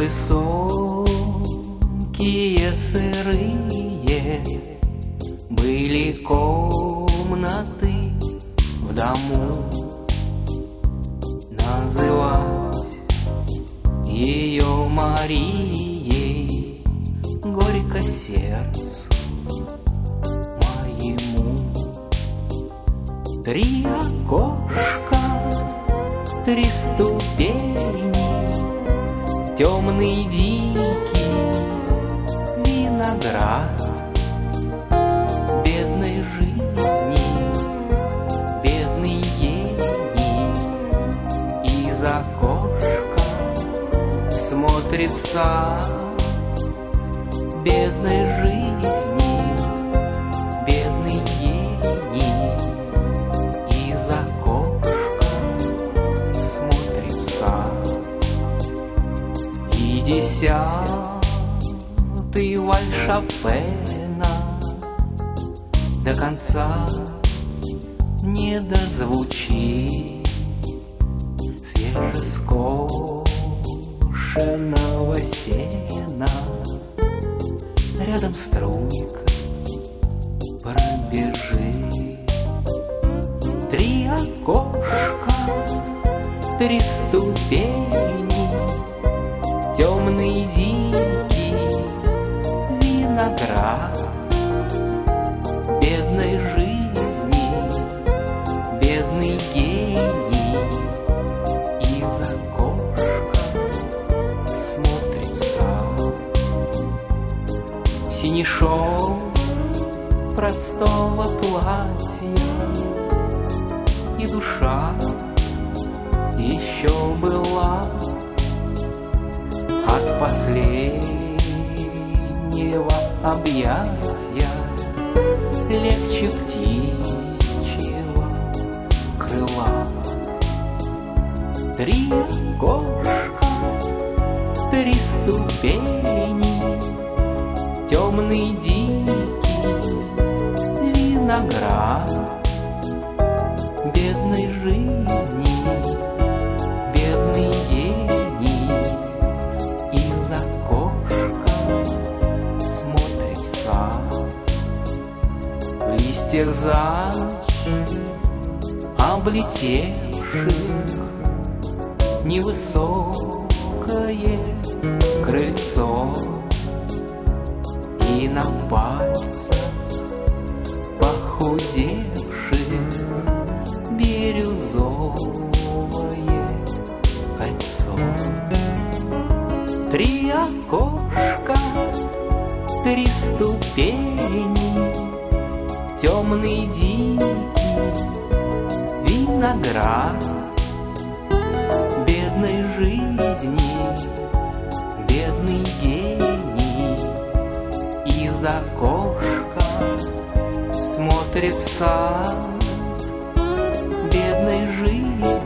Высокие сырые были комнаты в дому. Называть ее Марией горько сердцу моему. Три окошка, три ступени, темный дикий виноград. Бедной жизни, бедный гений из окошка смотрит в сад. Бедной жизни, бедный гений из окошка смотрит в сад. И десятый вальс Шопена до конца не дозвучит. Свежескошенного сена рядом струйка пробежит. Три окошка, три ступени, темный дикий виноград. Бедной жизни, бедный гений из окошка смотрит в сад. Синий шелк простого платья, и душа еще была от последнего объятия легче птичьего крыла. Три окошка, три ступени, темный дикий виноград. Бедной жизни, бедный гений из окошка смотрит в сад. В листьях зач, облетевших невысокое крыльцо, и на пальцах похудевших бирюзовое кольцо. Три окошка, три ступени, темный дикий виноград. Бедной жизни, бедный гений из окошка смотрит в сад. Бедной жизни,